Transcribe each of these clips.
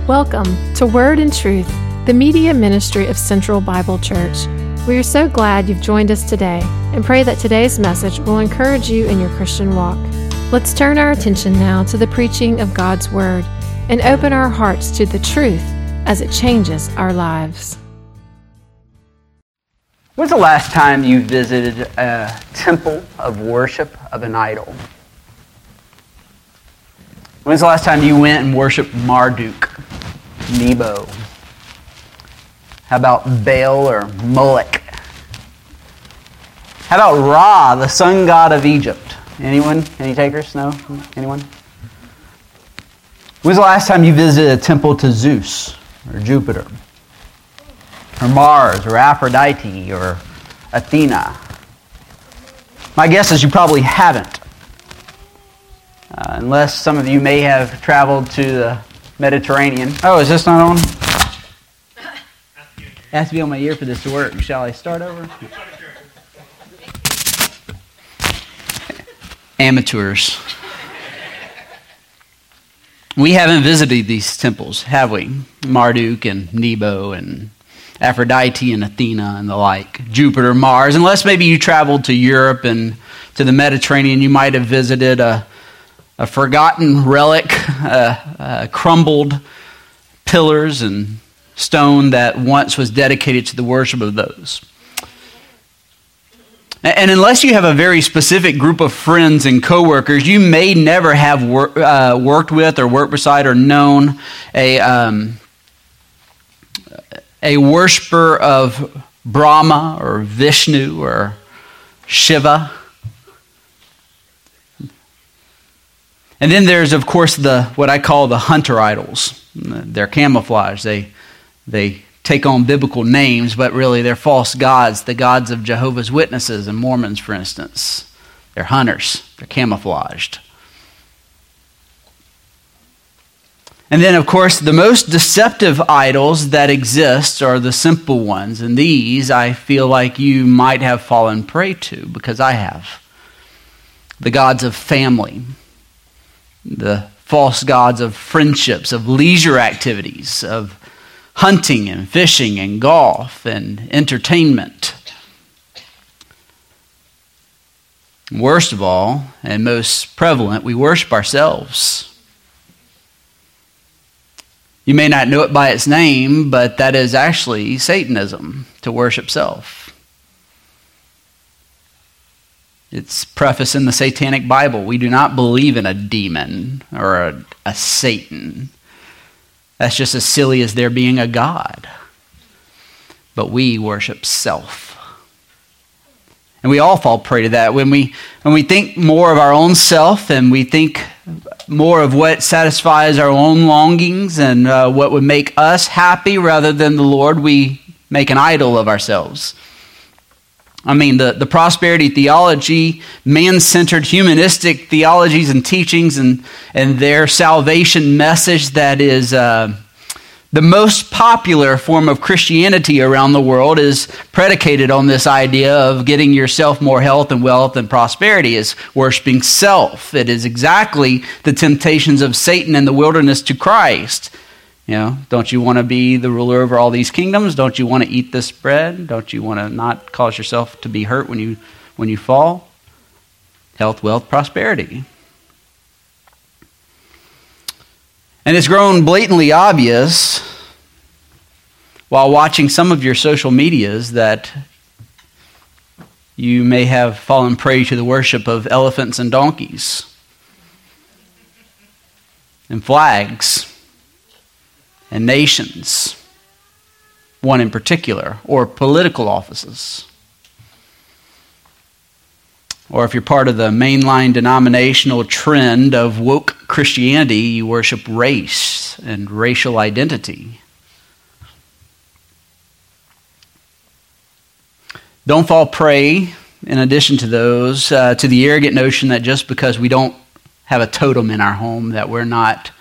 Welcome to Word and Truth, the media ministry of Central Bible Church. We are so glad you've joined us today and pray that today's message will encourage you in your Christian walk. Let's turn our attention now to the preaching of God's Word and open our hearts to the truth as it changes our lives. When's the last time you visited a temple of worship of an idol? When's the last time you went and worshiped Marduk, Nebo? How about Baal or Moloch? How about Ra, the sun god of Egypt? Anyone? Any takers? No? Anyone? When's the last time you visited a temple to Zeus or Jupiter? Or Mars or Aphrodite or Athena? My guess is you probably haven't. Unless some of you may have traveled to the Mediterranean. Oh, is this not on? It has to be on my ear for this to work. Shall I start over? Amateurs. We haven't visited these temples, have we? Marduk and Nebo and Aphrodite and Athena and the like. Jupiter, Mars. Unless maybe you traveled to Europe and to the Mediterranean, you might have visited a forgotten relic, crumbled pillars and stone that once was dedicated to the worship of those. And unless you have a very specific group of friends and coworkers, you may never have worked with or worked beside or known a worshiper of Brahma or Vishnu or Shiva. And then there's, of course, what I call the hunter idols. They're camouflage. They take on biblical names, but really they're false gods, the gods of Jehovah's Witnesses and Mormons, for instance. They're hunters. They're camouflaged. And then, of course, the most deceptive idols that exist are the simple ones. And these, I feel like you might have fallen prey to, because I have. The gods of family. The false gods of friendships, of leisure activities, of hunting and fishing and golf and entertainment. Worst of all, and most prevalent, we worship ourselves. You may not know it by its name, but that is actually Satanism, to worship self. It's prefaced in the Satanic Bible. We do not believe in a demon or a Satan. That's just as silly as there being a God. But we worship self. And we all fall prey to that. When we think more of our own self and we think more of what satisfies our own longings and what would make us happy rather than the Lord, we make an idol of ourselves. I mean, the prosperity theology, man-centered humanistic theologies and teachings and their salvation message that is the most popular form of Christianity around the world is predicated on this idea of getting yourself more health and wealth and prosperity, is worshiping self. It is exactly the temptations of Satan in the wilderness to Christ. You know, don't you want to be the ruler over all these kingdoms? Don't you want to eat this bread? Don't you want to not cause yourself to be hurt when you fall? Health, wealth, prosperity. And it's grown blatantly obvious while watching some of your social medias that you may have fallen prey to the worship of elephants and donkeys and flags and nations, one in particular, or political offices. Or if you're part of the mainline denominational trend of woke Christianity, you worship race and racial identity. Don't fall prey, in addition to those, to the arrogant notion that just because we don't have a totem in our home, that we're not,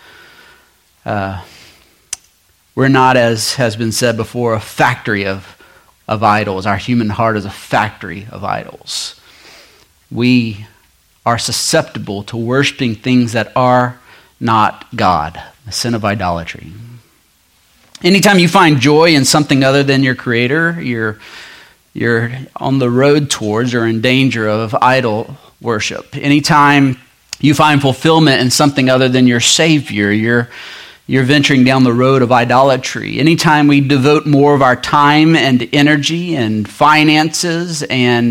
as has been said before, a factory of idols. Our human heart is a factory of idols. We are susceptible to worshiping things that are not God, the sin of idolatry. Anytime you find joy in something other than your Creator, you're on the road towards or in danger of idol worship. Anytime you find fulfillment in something other than your Savior, you're venturing down the road of idolatry. Anytime we devote more of our time and energy and finances and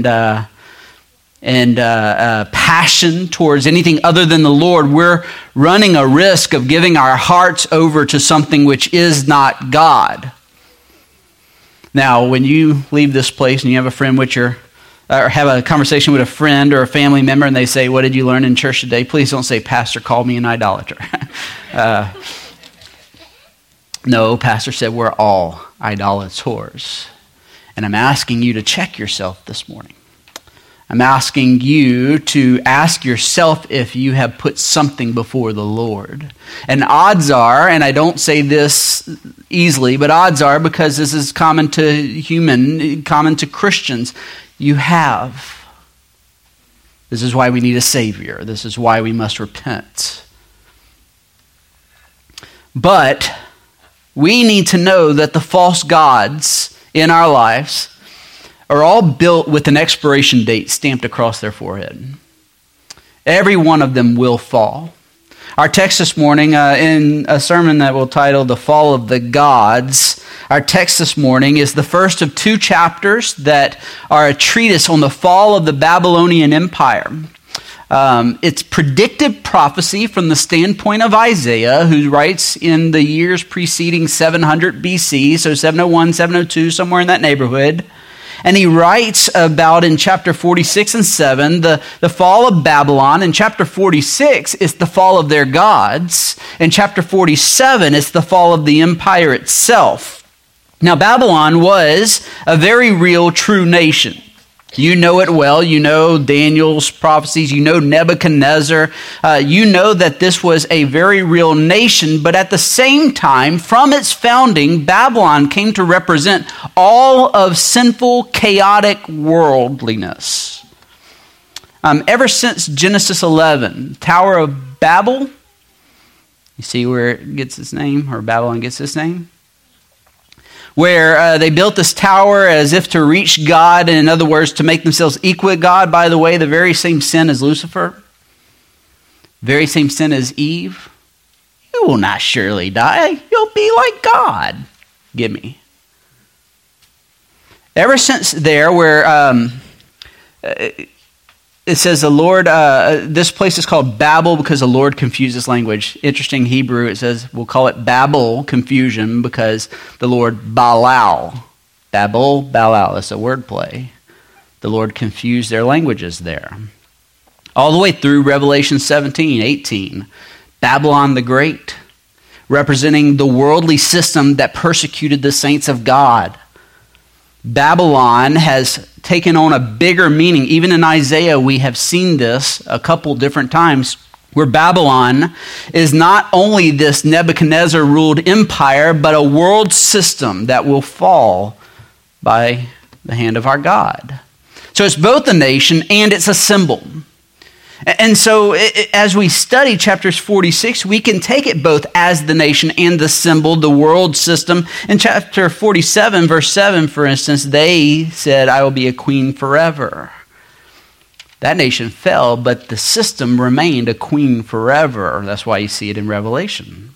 passion towards anything other than the Lord, we're running a risk of giving our hearts over to something which is not God. Now, when you leave this place and you have a friend or have a conversation with a friend or a family member and they say, "What did you learn in church today?" Please don't say, "Pastor called me an idolater." No, Pastor said we're all idolators. And I'm asking you to check yourself this morning. I'm asking you to ask yourself if you have put something before the Lord. And odds are, and I don't say this easily, but odds are, because this is common to Christians, you have. This is why we need a Savior. This is why we must repent. But we need to know that the false gods in our lives are all built with an expiration date stamped across their forehead. Every one of them will fall. Our text this morning, in a sermon that we'll title "The Fall of the Gods," our text this morning is the first of 2 chapters that are a treatise on the fall of the Babylonian Empire. It's predictive prophecy from the standpoint of Isaiah, who writes in the years preceding 700 BC, so 701, 702, somewhere in that neighborhood. And he writes about, in chapter 46 and 7, the fall of Babylon. In chapter 46, it's the fall of their gods. In chapter 47, it's the fall of the empire itself. Now, Babylon was a very real, true nation. You know it well. You know Daniel's prophecies. You know Nebuchadnezzar. You know that this was a very real nation. But at the same time, from its founding, Babylon came to represent all of sinful, chaotic worldliness. Ever since Genesis 11, Tower of Babel, you see where it gets its name, or Babylon gets its name? Where they built this tower as if to reach God, and in other words, to make themselves equal with God. By the way, the very same sin as Lucifer, very same sin as Eve. You will not surely die. You'll be like God. Give me. Ever since there, where it says the Lord, this place is called Babel because the Lord confused this language. Interesting Hebrew, it says we'll call it Babel, confusion, because the Lord Balal. Babel, Balal, that's a wordplay. The Lord confused their languages there. All the way through Revelation 17, 18. Babylon the Great, representing the worldly system that persecuted the saints of God. Babylon has taken on a bigger meaning. Even in Isaiah, we have seen this a couple different times, where Babylon is not only this Nebuchadnezzar-ruled empire, but a world system that will fall by the hand of our God. So it's both a nation and it's a symbol. And so as we study chapters 46, we can take it both as the nation and the symbol, the world system. In chapter 47, verse 7, for instance, they said, "I will be a queen forever." That nation fell, but the system remained a queen forever. That's why you see it in Revelation.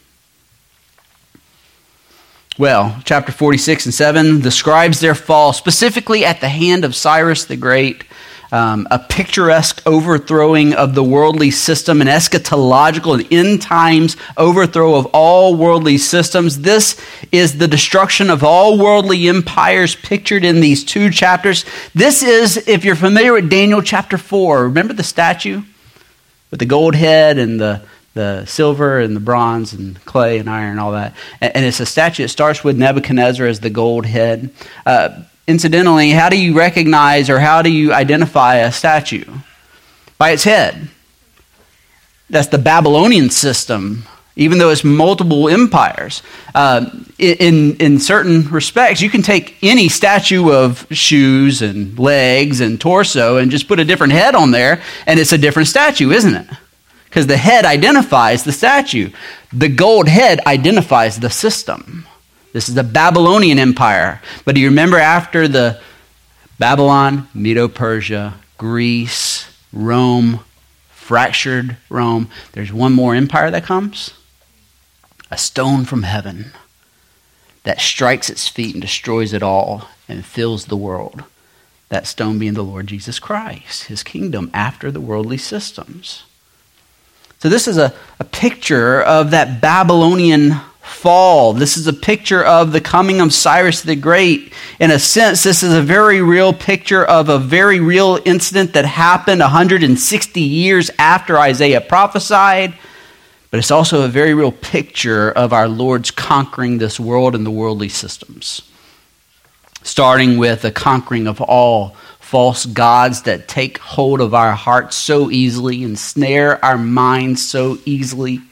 Well, chapter 46 and 7 describes their fall specifically at the hand of Cyrus the Great. A picturesque overthrowing of the worldly system, an eschatological and end times overthrow of all worldly systems. This is the destruction of all worldly empires pictured in these 2 chapters. This is, if you're familiar with Daniel chapter 4, remember the statue with the gold head and the silver and the bronze and clay and iron and all that. And it's a statue that starts with Nebuchadnezzar as the gold head. Incidentally, how do you recognize or how do you identify a statue? By its head. That's the Babylonian system, even though it's multiple empires. In certain respects, you can take any statue of shoes and legs and torso and just put a different head on there, and it's a different statue, isn't it? Because the head identifies the statue. The gold head identifies the system. This is the Babylonian Empire. But do you remember after the Babylon, Medo-Persia, Greece, Rome, fractured Rome, there's one more empire that comes? A stone from heaven that strikes its feet and destroys it all and fills the world. That stone being the Lord Jesus Christ, his kingdom after the worldly systems. So this is a picture of that Babylonian fall. This is a picture of the coming of Cyrus the Great. In a sense, this is a very real picture of a very real incident that happened 160 years after Isaiah prophesied. But it's also a very real picture of our Lord's conquering this world and the worldly systems. Starting with the conquering of all false gods that take hold of our hearts so easily and snare our minds so easily.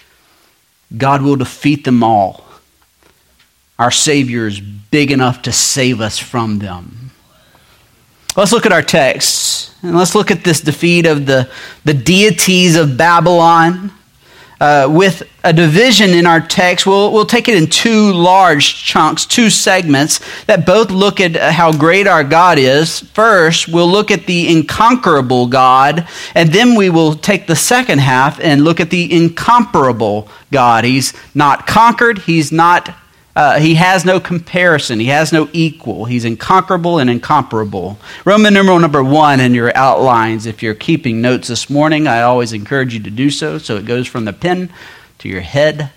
God will defeat them all. Our Savior is big enough to save us from them. Let's look at our text, and let's look at this defeat of the deities of Babylon. With a division in our text, we'll take it in two large chunks, two segments that both look at how great our God is. First, we'll look at the incomparable God, and then we will take the second half and look at the incomparable God. He's not conquered, he has no comparison. He has no equal. He's incomparable and incomparable. Roman numeral number 1 in your outlines. If you're keeping notes this morning, I always encourage you to do so. So it goes from the pen to your head.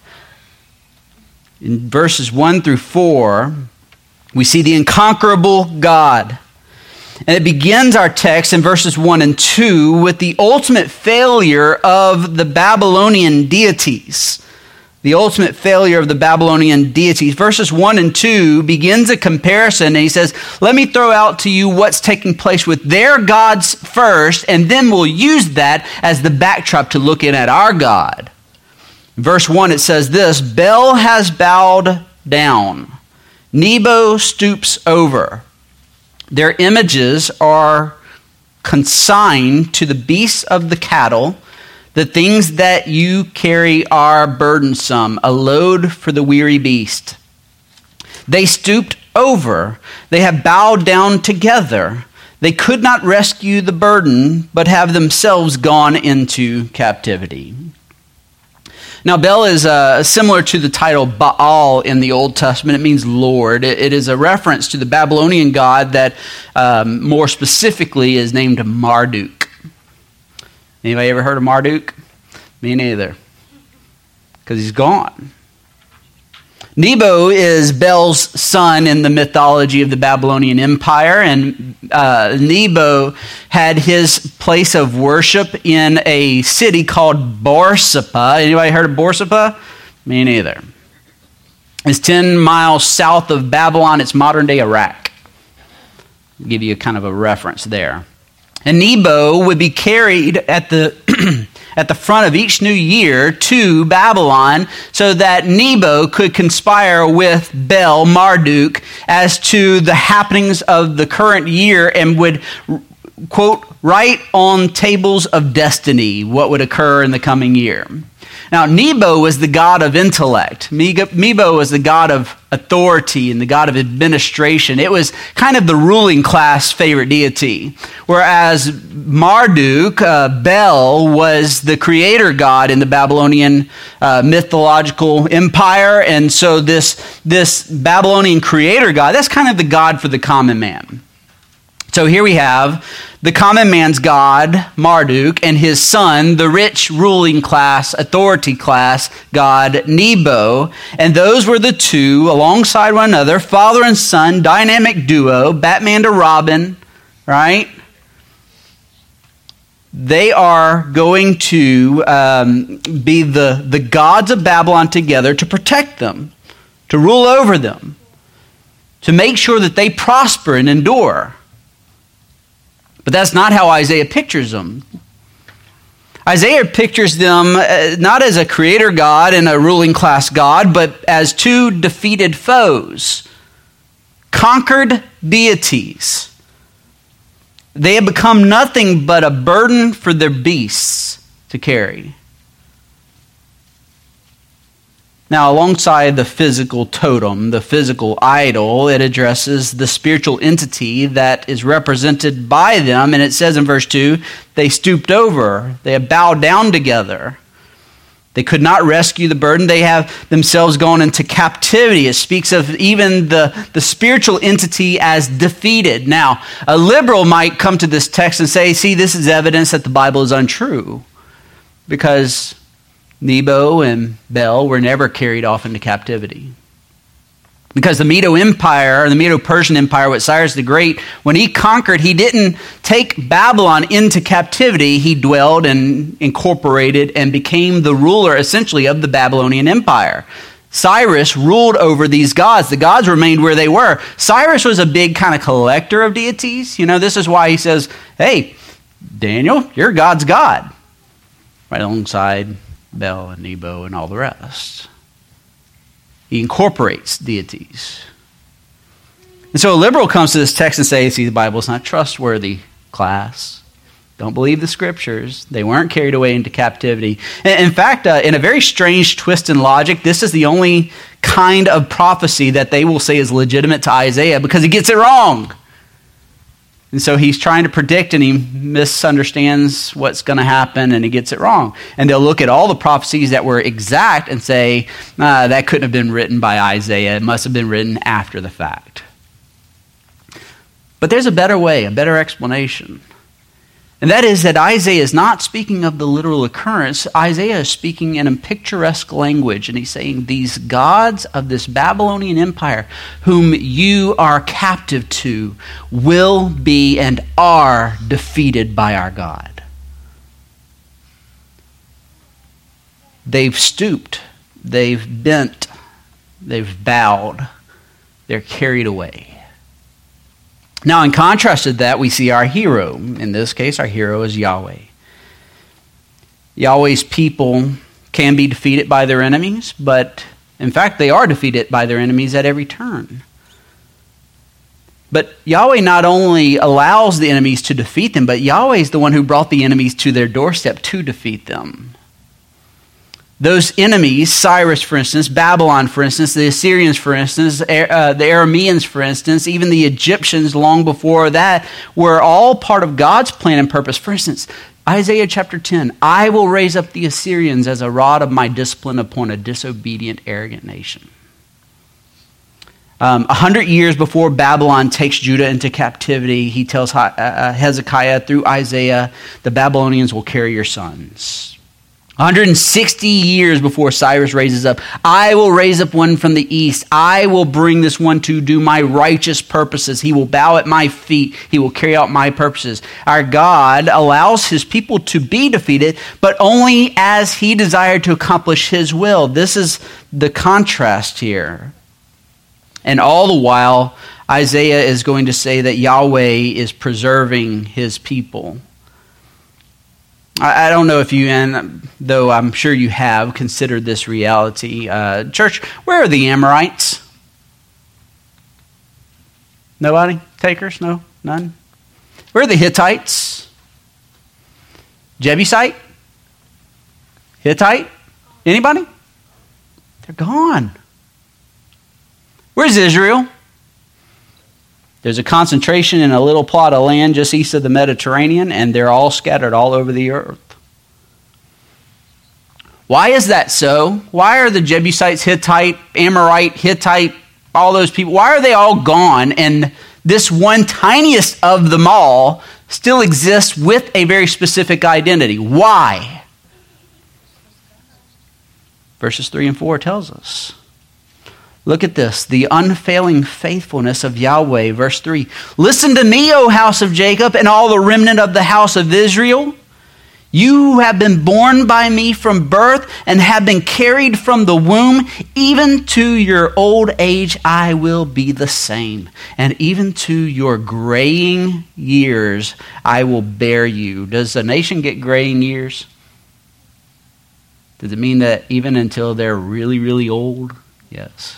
In verses 1 through 4, we see the incomparable God. And it begins our text in verses 1 and 2 with the ultimate failure of the Babylonian deities. The ultimate failure of the Babylonian deities. Verses 1 and 2 begins a comparison, and he says, let me throw out to you what's taking place with their gods first, and then we'll use that as the backdrop to look in at our God. Verse 1, it says this, Bel has bowed down. Nebo stoops over. Their images are consigned to the beasts of the cattle. The things that you carry are burdensome, a load for the weary beast. They stooped over. They have bowed down together. They could not rescue the burden, but have themselves gone into captivity. Now, Bel is similar to the title Baal in the Old Testament. It means Lord. It is a reference to the Babylonian god that more specifically is named Marduk. Anybody ever heard of Marduk? Me neither. Because he's gone. Nebo is Bel's son in the mythology of the Babylonian Empire, and Nebo had his place of worship in a city called Borsippa. Anybody heard of Borsippa? Me neither. It's 10 miles south of Babylon. It's modern-day Iraq. I'll give you kind of a reference there. And Nebo would be carried at the at the front of each new year to Babylon so that Nebo could conspire with Bel, Marduk, as to the happenings of the current year and would, quote, write on tables of destiny what would occur in the coming year. Now, Nebo was the god of intellect. Nebo was the god of authority and the god of administration. It was kind of the ruling class favorite deity. Whereas Marduk, Bel, was the creator god in the Babylonian mythological empire. And so this Babylonian creator god, that's kind of the god for the common man. So here we have the common man's god, Marduk, and his son, the rich ruling class, authority class god, Nebo. And those were the two, alongside one another, father and son, dynamic duo, Batman to Robin, right? They are going to be the gods of Babylon together to protect them, to rule over them, to make sure that they prosper and endure. But that's not how Isaiah pictures them. Isaiah pictures them not as a creator God and a ruling class God, but as two defeated foes, conquered deities. They have become nothing but a burden for their beasts to carry. Now, alongside the physical totem, the physical idol, it addresses the spiritual entity that is represented by them. And it says in verse 2, they stooped over, they have bowed down together. They could not rescue the burden. They have themselves gone into captivity. It speaks of even the spiritual entity as defeated. Now, a liberal might come to this text and say, see, this is evidence that the Bible is untrue, because Nebo and Bel were never carried off into captivity. Because the Medo Empire, or the Medo-Persian Empire with Cyrus the Great, when he conquered, he didn't take Babylon into captivity. He dwelled and incorporated and became the ruler, essentially, of the Babylonian Empire. Cyrus ruled over these gods. The gods remained where they were. Cyrus was a big kind of collector of deities. You know, this is why he says, hey, Daniel, you're God's God. Right alongside Bel and Nebo and all the rest. He incorporates deities. And so a liberal comes to this text and says, see, the Bible's not trustworthy, class. Don't believe the scriptures. They weren't carried away into captivity. In fact, in a very strange twist in logic, this is the only kind of prophecy that they will say is legitimate to Isaiah, because he gets it wrong. And so he's trying to predict, and he misunderstands what's going to happen, and he gets it wrong. And they'll look at all the prophecies that were exact and say, that couldn't have been written by Isaiah. It must have been written after the fact. But there's a better way, a better explanation. And that is that Isaiah is not speaking of the literal occurrence. Isaiah is speaking in a picturesque language, and he's saying these gods of this Babylonian Empire whom you are captive to will be and are defeated by our God. They've stooped, they've bent, they've bowed, they're carried away. Now, in contrast to that, we see our hero. In this case, our hero is Yahweh. Yahweh's people can be defeated by their enemies, but in fact, they are defeated by their enemies at every turn. But Yahweh not only allows the enemies to defeat them, but Yahweh is the one who brought the enemies to their doorstep to defeat them. Those enemies, Cyrus, for instance, Babylon, for instance, the Assyrians, for instance, the Arameans, for instance, even the Egyptians long before that, were all part of God's plan and purpose. For instance, Isaiah chapter 10, I will raise up the Assyrians as a rod of my discipline upon a disobedient, arrogant nation. 100 years before Babylon takes Judah into captivity, he tells Hezekiah through Isaiah, the Babylonians will carry your sons. 160 years before Cyrus raises up, I will raise up one from the east. I will bring this one to do my righteous purposes. He will bow at my feet. He will carry out my purposes. Our God allows his people to be defeated, but only as he desired to accomplish his will. This is the contrast here. And all the while, Isaiah is going to say that Yahweh is preserving his people. I don't know if you, and though I'm sure you have, considered this reality. Church, where are the Amorites? Nobody? Takers? No? None? Where are the Hittites? Jebusite? Hittite? Anybody? They're gone. Where's Israel? There's a concentration in a little plot of land just east of the Mediterranean, and they're all scattered all over the earth. Why is that so? Why are the Jebusites, Hittite, Amorite, Hittite, all those people, why are they all gone, and this one tiniest of them all still exists with a very specific identity? Why? Verses 3 and 4 tells us. Look at this, the unfailing faithfulness of Yahweh. Verse 3, listen to me, O house of Jacob, and all the remnant of the house of Israel. You who have been born by me from birth and have been carried from the womb, even to your old age I will be the same. And even to your graying years I will bear you. Does a nation get graying years? Does it mean that even until they're really, really old? Yes.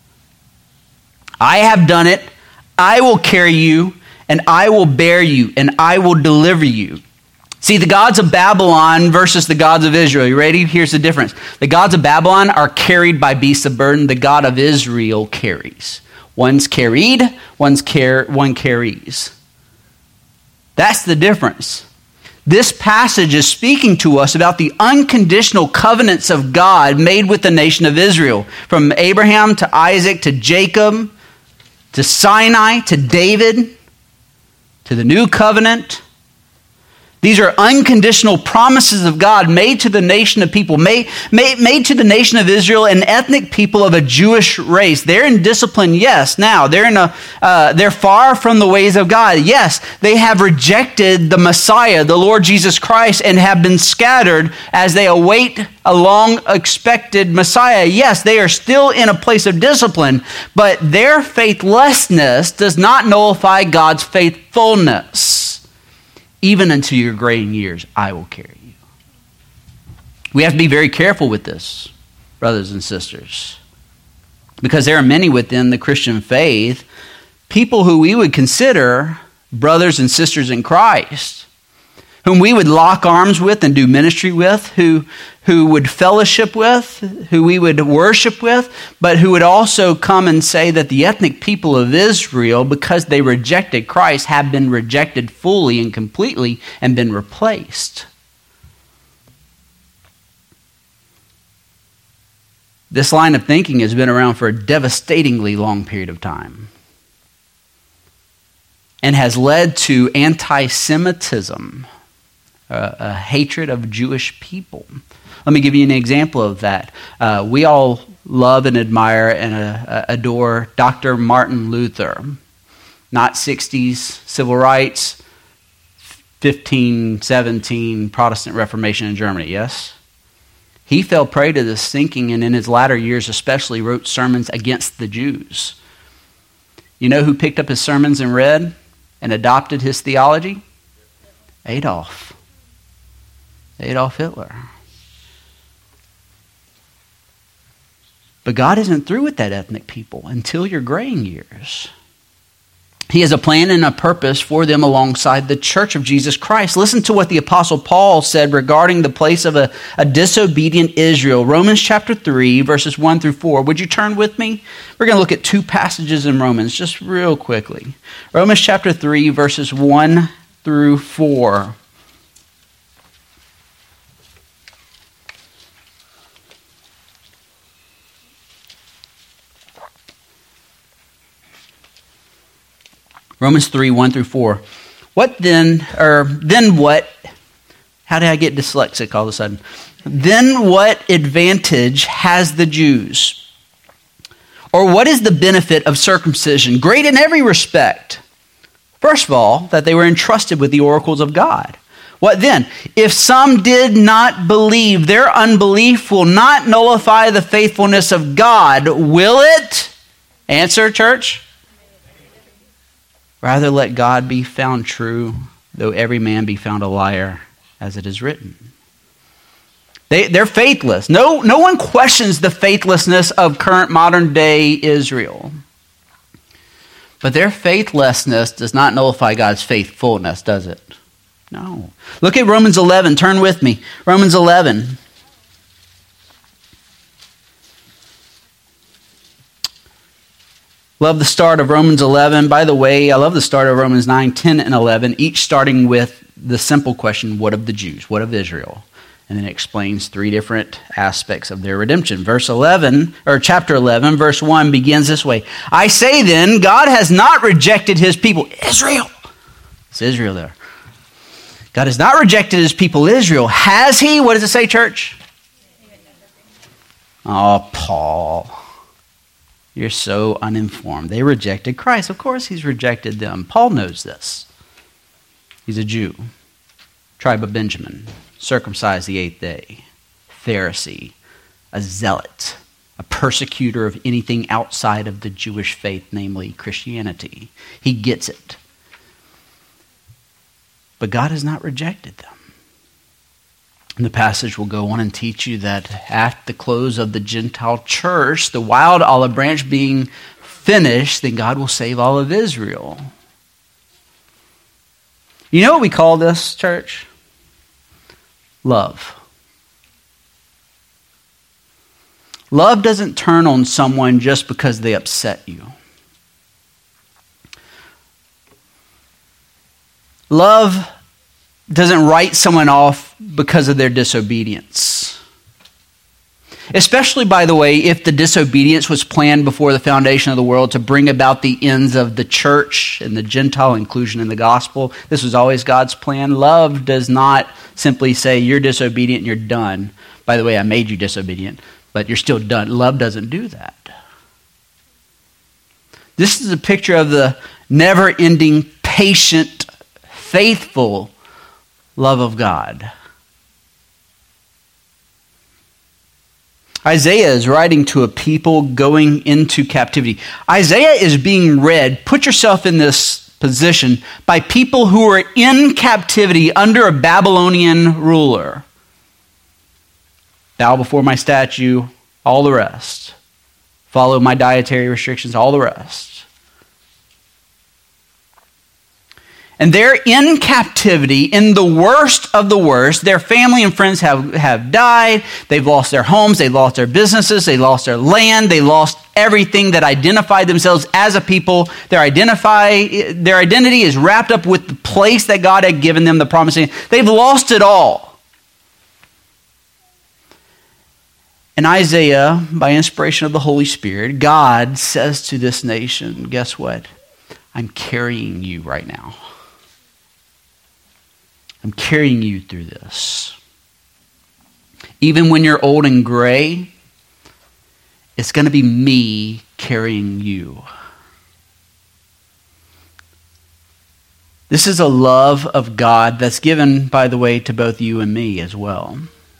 I have done it, I will carry you, and I will bear you, and I will deliver you. See, the gods of Babylon versus the gods of Israel. You ready? Here's the difference. The gods of Babylon are carried by beasts of burden. The God of Israel carries. One's carried, one carries. That's the difference. This passage is speaking to us about the unconditional covenants of God made with the nation of Israel. From Abraham to Isaac to Jacob to Sinai to David to the new covenant. These are unconditional promises of God made to the nation of people, made to the nation of Israel, an ethnic people of a Jewish race. They're in discipline, yes. Now, they're far from the ways of God. Yes, they have rejected the Messiah, the Lord Jesus Christ, and have been scattered as they await a long-expected Messiah. Yes, they are still in a place of discipline, but their faithlessness does not nullify God's faithfulness. Even unto your graying years, I will carry you. We have to be very careful with this, brothers and sisters, because there are many within the Christian faith, people who we would consider brothers and sisters in Christ, whom we would lock arms with and do ministry with, who would fellowship with, who we would worship with, but who would also come and say that the ethnic people of Israel, because they rejected Christ, have been rejected fully and completely and been replaced. This line of thinking has been around for a devastatingly long period of time and has led to anti-Semitism, a hatred of Jewish people. Let me give you an example of that. We all love and admire and adore Dr. Martin Luther. Not 60s civil rights, 1517 Protestant Reformation in Germany, yes? He fell prey to this thinking, and in his latter years especially wrote sermons against the Jews. You know who picked up his sermons and read and adopted his theology? Adolf Hitler. But God isn't through with that ethnic people until your graying years. He has a plan and a purpose for them alongside the church of Jesus Christ. Listen to what the Apostle Paul said regarding the place of a disobedient Israel. Romans chapter 3, verses 1 through 4. Would you turn with me? We're going to look at two passages in Romans just real quickly. Romans chapter 3, verses 1 through 4. Romans 3, 1 through 4. Then what? How did I get dyslexic all of a sudden? Then what advantage has the Jews? Or what is the benefit of circumcision? Great in every respect. First of all, that they were entrusted with the oracles of God. What then? If some did not believe, their unbelief will not nullify the faithfulness of God, will it? Answer, church. Rather let God be found true, though every man be found a liar, as it is written. They're faithless. No one questions the faithlessness of current modern day Israel. But their faithlessness does not nullify God's faithfulness, does it? No. Look at Romans 11. Turn with me. Romans 11. Love the start of Romans 11. By the way, I love the start of Romans 9, 10, and 11, each starting with the simple question, what of the Jews? What of Israel? And then it explains three different aspects of their redemption. Chapter 11, verse 1 begins this way. I say then, God has not rejected his people, Israel. It's Israel there. God has not rejected his people, Israel. Has he? What does it say, church? Oh, Paul. You're so uninformed. They rejected Christ. Of course he's rejected them. Paul knows this. He's a Jew. Tribe of Benjamin. Circumcised the 8th day. Pharisee. A zealot. A persecutor of anything outside of the Jewish faith, namely Christianity. He gets it. But God has not rejected them. And the passage will go on and teach you that at the close of the Gentile church, the wild olive branch being finished, then God will save all of Israel. You know what we call this, church? love. Love doesn't turn on someone just because they upset you. Love doesn't write someone off because of their disobedience. Especially, by the way, if the disobedience was planned before the foundation of the world to bring about the ends of the church and the Gentile inclusion in the gospel. This was always God's plan. Love does not simply say, you're disobedient and you're done. By the way, I made you disobedient, but you're still done. Love doesn't do that. This is a picture of the never-ending, patient, faithful love of God. Isaiah is writing to a people going into captivity. Isaiah is being read, put yourself in this position, by people who are in captivity under a Babylonian ruler. Bow before my statue, all the rest. Follow my dietary restrictions, all the rest. And they're in captivity, in the worst of the worst. Their family and friends have died. They've lost their homes. They've lost their businesses. They lost their land. They lost everything that identified themselves as a people. Their identity is wrapped up with the place that God had given them, the promised land. They've lost it all. And Isaiah, by inspiration of the Holy Spirit, God says to this nation, guess what? I'm carrying you right now. I'm carrying you through this. Even when you're old and gray, it's going to be me carrying you. This is a love of God that's given, by the way, to both you and me as well.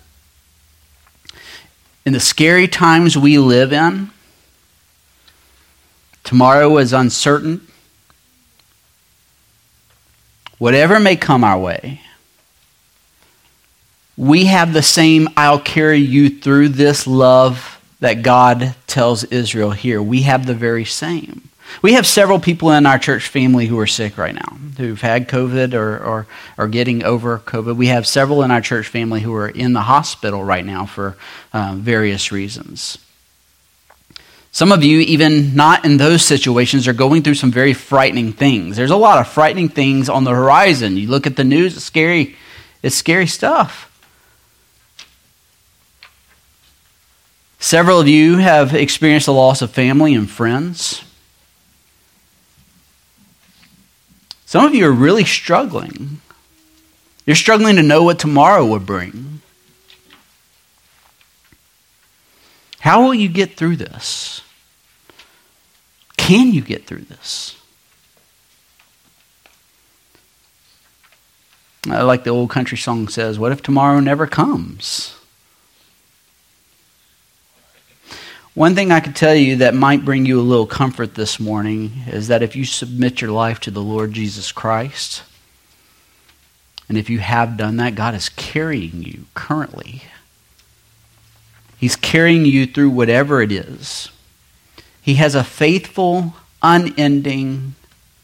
In the scary times we live in, tomorrow is uncertain. Whatever may come our way, we have the same I'll carry you through this love that God tells Israel here. We have the very same. We have several people in our church family who are sick right now, who've had COVID or are getting over COVID. We have several in our church family who are in the hospital right now for various reasons. Some of you, even not in those situations, are going through some very frightening things. There's a lot of frightening things on the horizon. You look at the news, it's scary. It's scary stuff. Several of you have experienced the loss of family and friends. Some of you are really struggling. You're struggling to know what tomorrow will bring. How will you get through this? Can you get through this? Like the old country song says, what if tomorrow never comes? One thing I could tell you that might bring you a little comfort this morning is that if you submit your life to the Lord Jesus Christ, and if you have done that, God is carrying you currently. He's carrying you through whatever it is. He has a faithful, unending,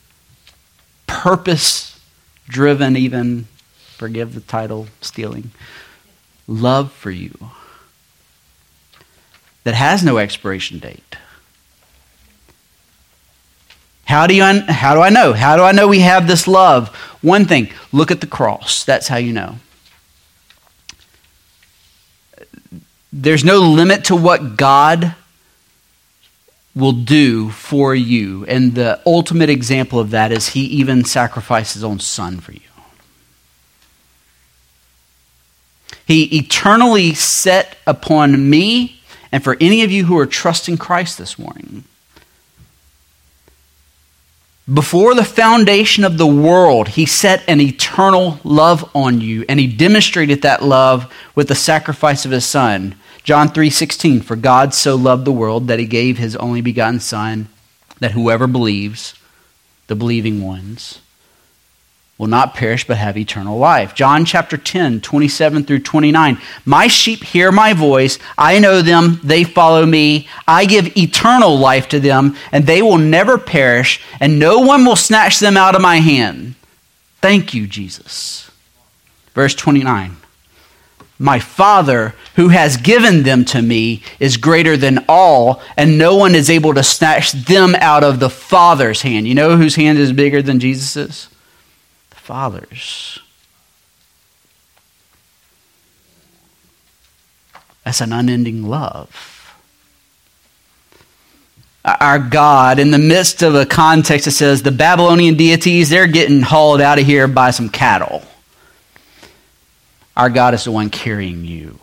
purpose-driven, even, forgive the title, stealing, love for you that has no expiration date. How do I know? How do I know we have this love? One thing, look at the cross. That's how you know. There's no limit to what God will do for you. And the ultimate example of that is He even sacrificed His own Son for you. He eternally set upon me, and for any of you who are trusting Christ this morning, before the foundation of the world, He set an eternal love on you, and He demonstrated that love with the sacrifice of His Son. John 3:16, for God so loved the world that He gave His only begotten Son, that whoever believes, the believing ones, will not perish but have eternal life. John chapter 10, 27 through 29. My sheep hear my voice. I know them. They follow me. I give eternal life to them, and they will never perish, and no one will snatch them out of my hand. Thank you, Jesus. Verse 29. My Father who has given them to me is greater than all, and no one is able to snatch them out of the Father's hand. You know whose hand is bigger than Jesus's? The Father's. That's an unending love. Our God, in the midst of a context that says the Babylonian deities, they're getting hauled out of here by some cattle. Our God is the one carrying you.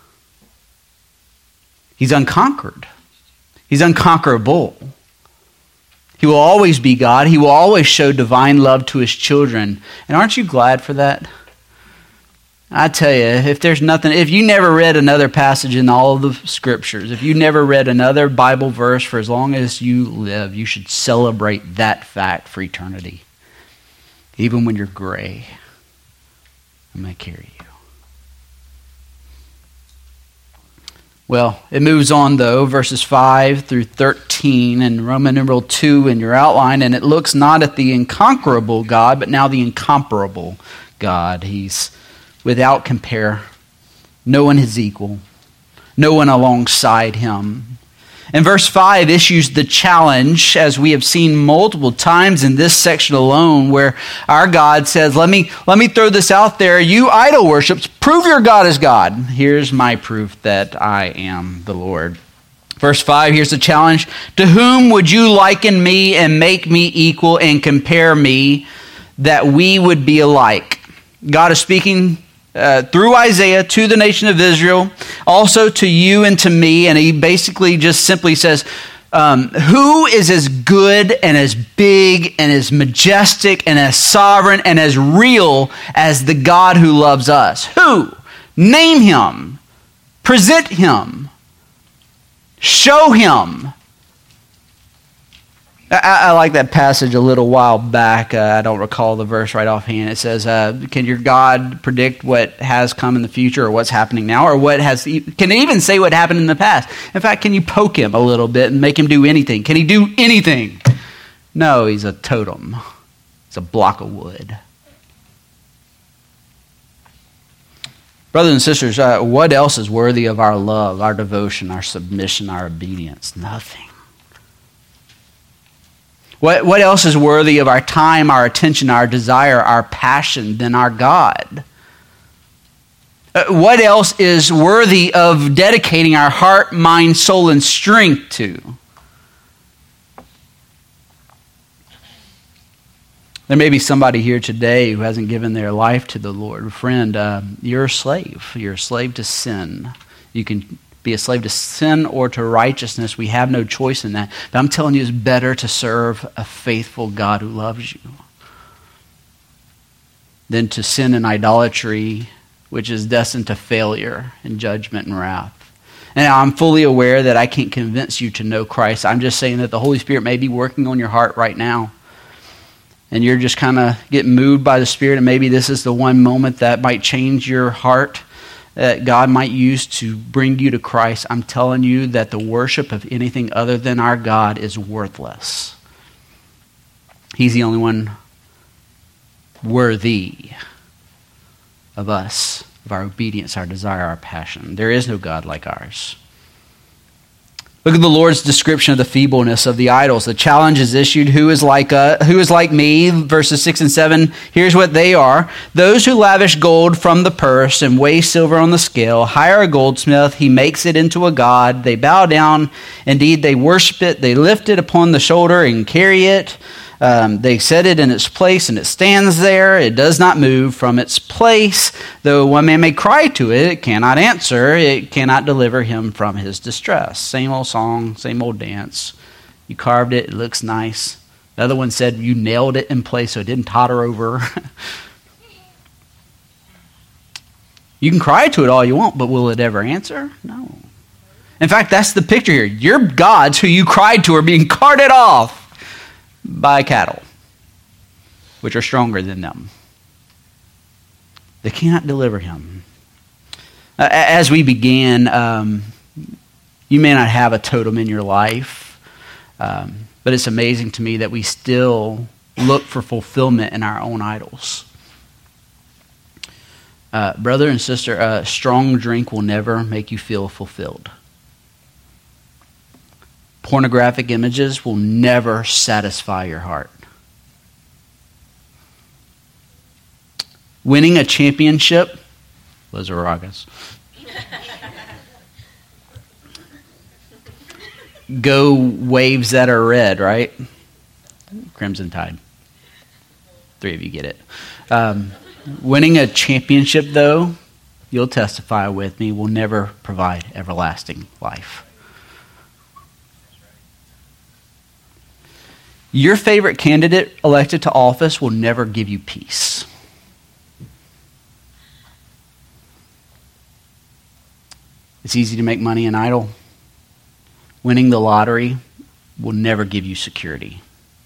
He's unconquered. He's unconquerable. He will always be God. He will always show divine love to his children. And aren't you glad for that? I tell you, if you never read another passage in all of the scriptures, if you never read another Bible verse for as long as you live, you should celebrate that fact for eternity. Even when you're gray, I'm going to carry you. Well, it moves on though, verses 5 through 13 in Roman numeral 2 in your outline, and it looks not at the incomparable God, but now the incomparable God. He's without compare, no one is equal, no one alongside him. And verse 5 issues the challenge, as we have seen multiple times in this section alone, where our God says, let me throw this out there. You idol worships, prove your God is God. Here's my proof that I am the Lord. Verse 5, here's the challenge. To whom would you liken me and make me equal and compare me that we would be alike? God is speaking through Isaiah to the nation of Israel, also to you and to me, and he basically just simply says, who is as good and as big and as majestic and as sovereign and as real as the God who loves us? Who? Name him. Present him. Show him. I like that passage a little while back. I don't recall the verse right offhand. It says, can your God predict what has come in the future or what's happening now? Or can it even say what happened in the past? In fact, can you poke him a little bit and make him do anything? Can he do anything? No, he's a totem. He's a block of wood. Brothers and sisters, what else is worthy of our love, our devotion, our submission, our obedience? Nothing. What else is worthy of our time, our attention, our desire, our passion than our God? What else is worthy of dedicating our heart, mind, soul, and strength to? There may be somebody here today who hasn't given their life to the Lord. Friend, you're a slave. You're a slave to sin. You can be a slave to sin or to righteousness. We have no choice in that. But I'm telling you, it's better to serve a faithful God who loves you than to sin in idolatry, which is destined to failure and judgment and wrath. And I'm fully aware that I can't convince you to know Christ. I'm just saying that the Holy Spirit may be working on your heart right now. And you're just kind of getting moved by the Spirit, and maybe this is the one moment that might change your heart, that God might use to bring you to Christ. I'm telling you that the worship of anything other than our God is worthless. He's the only one worthy of us, of our obedience, our desire, our passion. There is no God like ours. Look at the Lord's description of the feebleness of the idols. The challenge is issued, who is like me? Verses 6 and 7, here's what they are. Those who lavish gold from the purse and weigh silver on the scale, hire a goldsmith, he makes it into a god. They bow down, indeed they worship it, they lift it upon the shoulder and carry it. They set it in its place, and it stands there. It does not move from its place. Though one man may cry to it, it cannot answer. It cannot deliver him from his distress. Same old song, same old dance. You carved it. It looks nice. The other one said you nailed it in place so it didn't totter over. You can cry to it all you want, but will it ever answer? No. In fact, that's the picture here. Your gods who you cried to are being carted off by cattle, which are stronger than them. They cannot deliver him. As we began, you may not have a totem in your life, but it's amazing to me that we still look for fulfillment in our own idols. Brother and sister, strong drink will never make you feel fulfilled. Pornographic images will never satisfy your heart. Winning a championship, Los Aragas. Go waves that are red, right? Crimson Tide. 3 of you get it. Winning a championship, though, you'll testify with me, will never provide everlasting life. Your favorite candidate elected to office will never give you peace. It's easy to make money an idol. Winning the lottery will never give you security.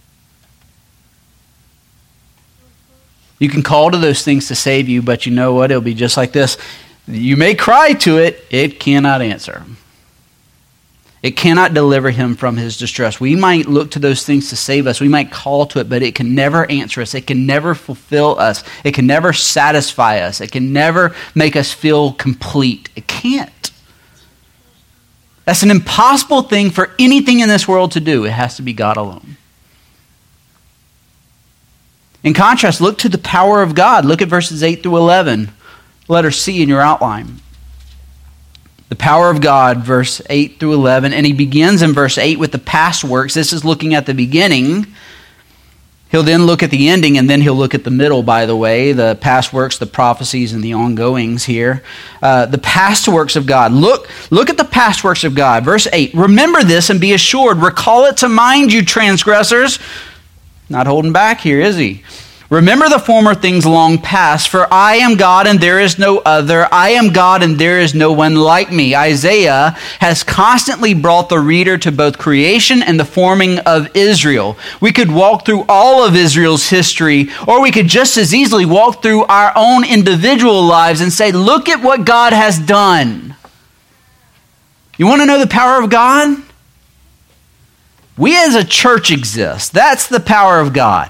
You can call to those things to save you, but you know what? It'll be just like this. You may cry to it, it cannot answer. It cannot deliver him from his distress. We might look to those things to save us. We might call to it, but it can never answer us. It can never fulfill us. It can never satisfy us. It can never make us feel complete. It can't. That's an impossible thing for anything in this world to do. It has to be God alone. In contrast, look to the power of God. Look at verses 8 through 11. Letter C in your outline. The power of God, verse 8 through 11. And he begins in verse 8 with the past works. This is looking at the beginning. He'll then look at the ending, and then he'll look at the middle, by the way. The past works, the prophecies, and the ongoings here. The past works of God. Look at the past works of God. Verse 8. Remember this and be assured. Recall it to mind, you transgressors. Not holding back here, is he? Remember the former things long past, for I am God and there is no other. I am God and there is no one like me. Isaiah has constantly brought the reader to both creation and the forming of Israel. We could walk through all of Israel's history, or we could just as easily walk through our own individual lives and say, look at what God has done. You want to know the power of God? We as a church exist. That's the power of God.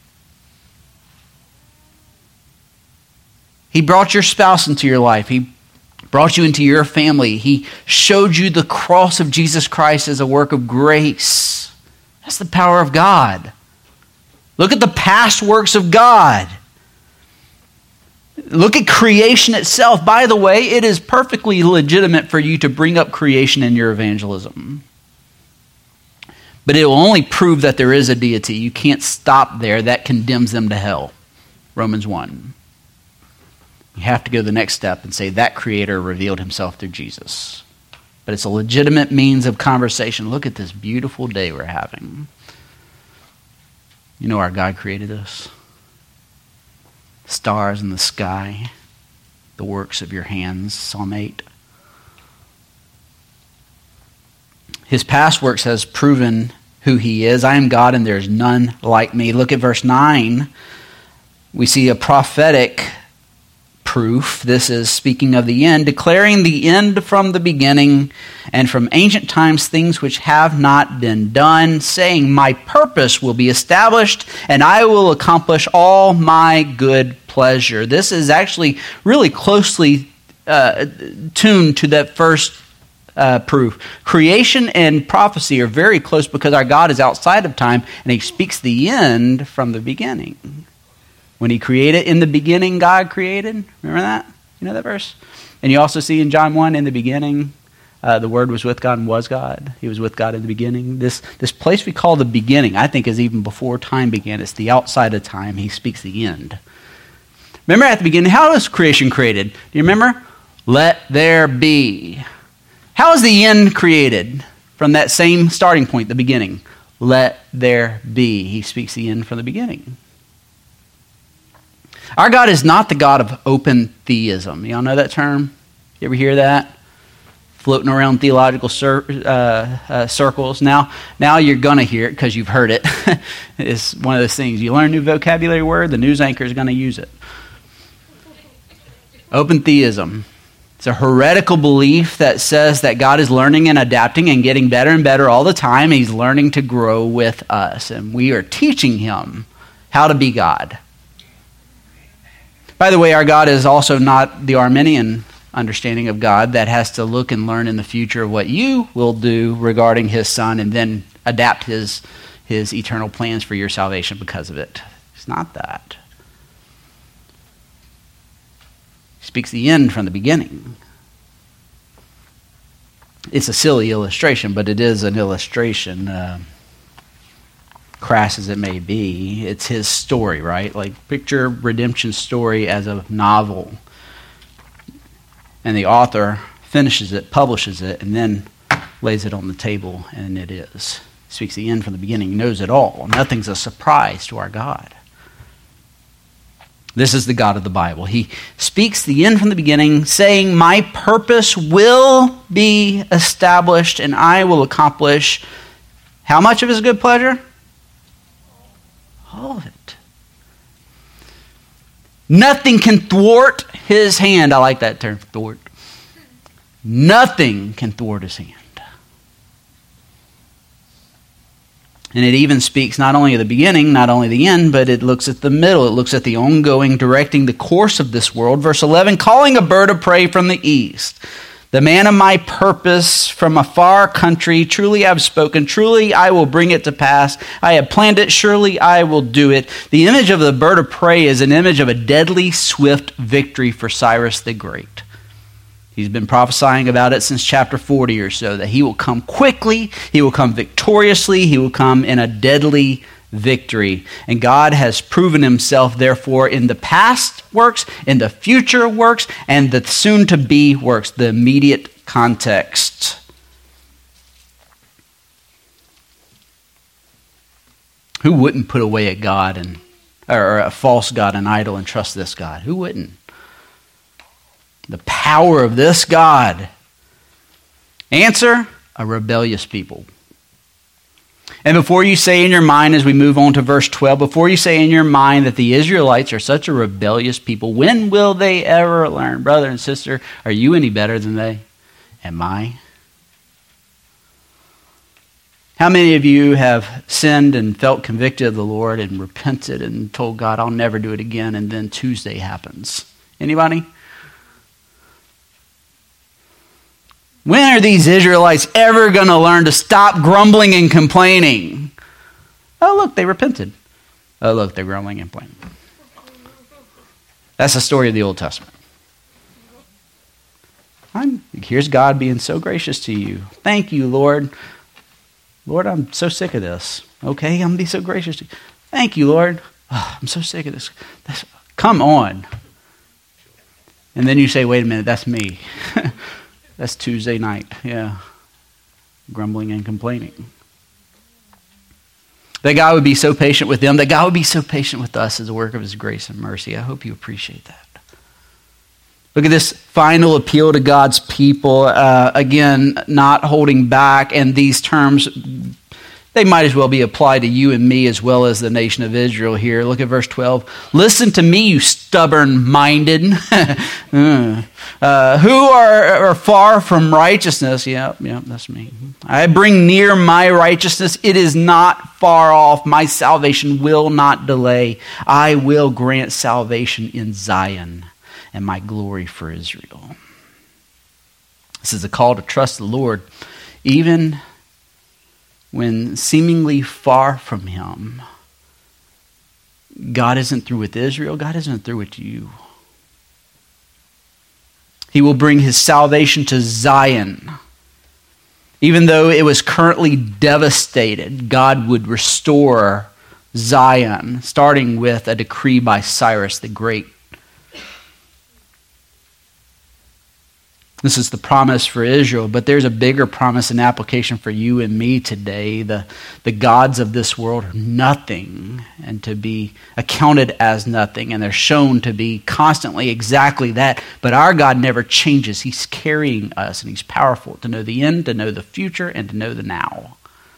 He brought your spouse into your life. He brought you into your family. He showed you the cross of Jesus Christ as a work of grace. That's the power of God. Look at the past works of God. Look at creation itself. By the way, it is perfectly legitimate for you to bring up creation in your evangelism. But it will only prove that there is a deity. You can't stop there. That condemns them to hell. Romans 1. You have to go the next step and say that Creator revealed himself through Jesus. But it's a legitimate means of conversation. Look at this beautiful day we're having. You know our God created us. Stars in the sky, the works of your hands, Psalm 8. His past works has proven who he is. I am God and there is none like me. Look at verse 9. We see a prophetic proof. This is speaking of the end, declaring the end from the beginning and from ancient times things which have not been done, saying, my purpose will be established and I will accomplish all my good pleasure. This is actually really closely tuned to that first proof. Creation and prophecy are very close because our God is outside of time and he speaks the end from the beginning. When he created, in the beginning, God created. Remember that? You know that verse? And you also see in John 1, in the beginning, the Word was with God and was God. He was with God in the beginning. This place we call the beginning, I think, is even before time began. It's the outside of time. He speaks the end. Remember at the beginning, how was creation created? Do you remember? Let there be. How is the end created? From that same starting point, the beginning. Let there be. He speaks the end from the beginning. Our God is not the God of open theism. Y'all know that term? You ever hear that? Floating around theological circles. Now you're going to hear it because you've heard it. It's one of those things. You learn a new vocabulary word, the news anchor is going to use it. Open theism. It's a heretical belief that says that God is learning and adapting and getting better and better all the time. He's learning to grow with us. And we are teaching him how to be God. By the way, our God is also not the Arminian understanding of God that has to look and learn in the future what you will do regarding his Son and then adapt his eternal plans for your salvation because of it. It's not that. He speaks the end from the beginning. It's a silly illustration, but it is an illustration, crass as it may be. It's his story, right? Like, picture redemption story as a novel. And the author finishes it, publishes it, and then lays it on the table, and it is. He speaks the end from the beginning. He knows it all. Nothing's a surprise to our God. This is the God of the Bible. He speaks the end from the beginning, saying, my purpose will be established, and I will accomplish how much of his good pleasure? All of it. Nothing can thwart his hand. I like that term, thwart. Nothing can thwart his hand. And it even speaks not only of the beginning, not only the end, but it looks at the middle. It looks at the ongoing, directing the course of this world. Verse 11, calling a bird of prey from the east, the man of my purpose from a far country, truly I have spoken, truly I will bring it to pass. I have planned it, surely I will do it. The image of the bird of prey is an image of a deadly, swift victory for Cyrus the Great. He's been prophesying about it since chapter 40 or so, that he will come quickly, he will come victoriously, he will come in a deadly victory. And God has proven himself, therefore, in the past works, in the future works, and the soon-to-be works, the immediate context. Who wouldn't put away a God or a false god, an idol, and trust this God? Who wouldn't? The power of this God. Answer, a rebellious people. And before you say in your mind, as we move on to verse 12, before you say in your mind that the Israelites are such a rebellious people, when will they ever learn? Brother and sister, are you any better than they? Am I? How many of you have sinned and felt convicted of the Lord and repented and told God, I'll never do it again, and then Tuesday happens? Anybody? When are these Israelites ever going to learn to stop grumbling and complaining? Oh, look, they repented. Oh, look, they're grumbling and complaining. That's the story of the Old Testament. Here's God being so gracious to you. Thank you, Lord. Lord, I'm so sick of this. Okay, I'm going to be so gracious to you. Thank you, Lord. Oh, I'm so sick of this. Come on. And then you say, wait a minute, that's me. That's Tuesday night, yeah. Grumbling and complaining. That God would be so patient with them, that God would be so patient with us as a work of his grace and mercy. I hope you appreciate that. Look at this final appeal to God's people. Again, not holding back, and these terms, they might as well be applied to you and me as well as the nation of Israel here. Look at verse 12. Listen to me, you stubborn-minded, who are far from righteousness. Yep, that's me. I bring near my righteousness. It is not far off. My salvation will not delay. I will grant salvation in Zion and my glory for Israel. This is a call to trust the Lord, even when seemingly far from him. God isn't through with Israel. God isn't through with you. He will bring his salvation to Zion. Even though it was currently devastated, God would restore Zion, starting with a decree by Cyrus the Great. This is the promise for Israel, but there's a bigger promise and application for you and me today. The gods of this world are nothing and to be accounted as nothing, and they're shown to be constantly exactly that. But our God never changes. He's carrying us, and he's powerful to know the end, to know the future, and to know the now.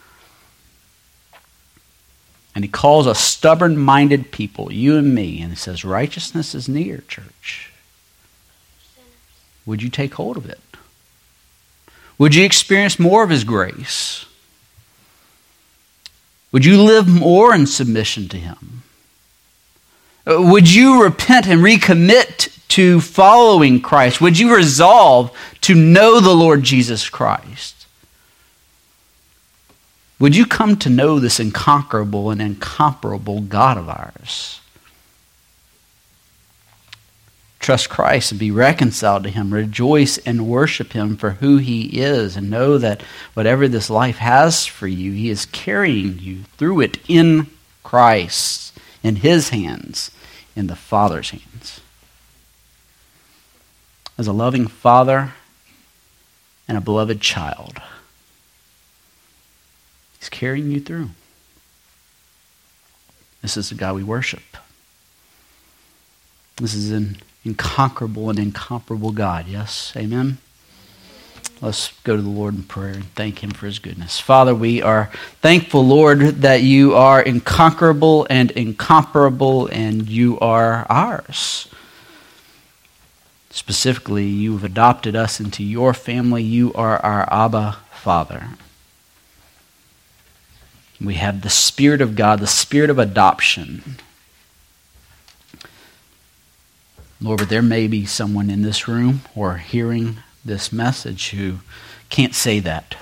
And he calls us stubborn-minded people, you and me, and he says, righteousness is near, church. Would you take hold of it? Would you experience more of his grace? Would you live more in submission to him? Would you repent and recommit to following Christ? Would you resolve to know the Lord Jesus Christ? Would you come to know this incomparable and incomparable God of ours? Trust Christ and be reconciled to Him. Rejoice and worship Him for who He is, and know that whatever this life has for you, He is carrying you through it in Christ, in His hands, in the Father's hands. As a loving Father and a beloved child, He's carrying you through. This is the God we worship. This is an incomparable and incomparable God. Yes? Amen? Let's go to the Lord in prayer and thank Him for His goodness. Father, we are thankful, Lord, that You are incomparable and incomparable, and You are ours. Specifically, You've adopted us into Your family. You are our Abba Father. We have the Spirit of God, the Spirit of adoption. Lord, but there may be someone in this room or hearing this message who can't say that.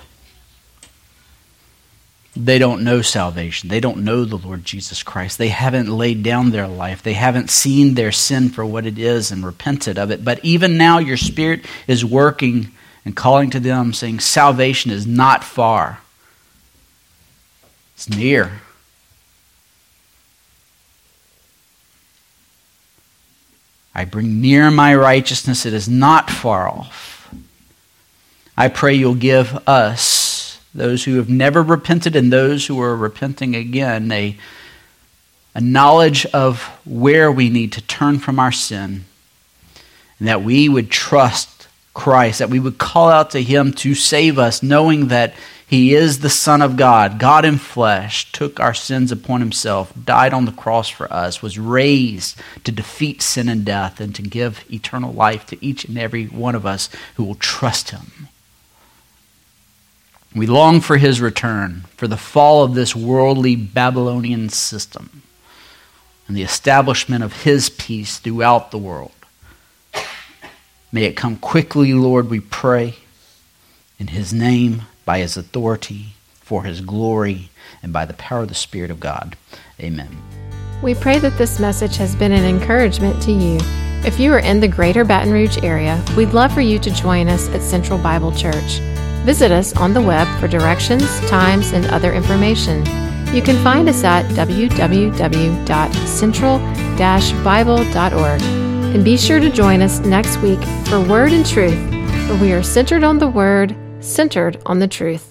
They don't know salvation. They don't know the Lord Jesus Christ. They haven't laid down their life. They haven't seen their sin for what it is and repented of it. But even now Your Spirit is working and calling to them, saying salvation is not far. It's near. I bring near my righteousness. It is not far off. I pray You'll give us, those who have never repented and those who are repenting again, a knowledge of where we need to turn from our sin, and that we would trust Christ, that we would call out to Him to save us, knowing that He is the Son of God, God in flesh, took our sins upon Himself, died on the cross for us, was raised to defeat sin and death and to give eternal life to each and every one of us who will trust Him. We long for His return, for the fall of this worldly Babylonian system, and the establishment of His peace throughout the world. May it come quickly, Lord, we pray, in His name, by His authority, for His glory, and by the power of the Spirit of God. Amen. We pray that this message has been an encouragement to you. If you are in the greater Baton Rouge area, we'd love for you to join us at Central Bible Church. Visit us on the web for directions, times, and other information. You can find us at www.central-bible.org. And be sure to join us next week for Word and Truth, where we are centered on the Word, centered on the truth.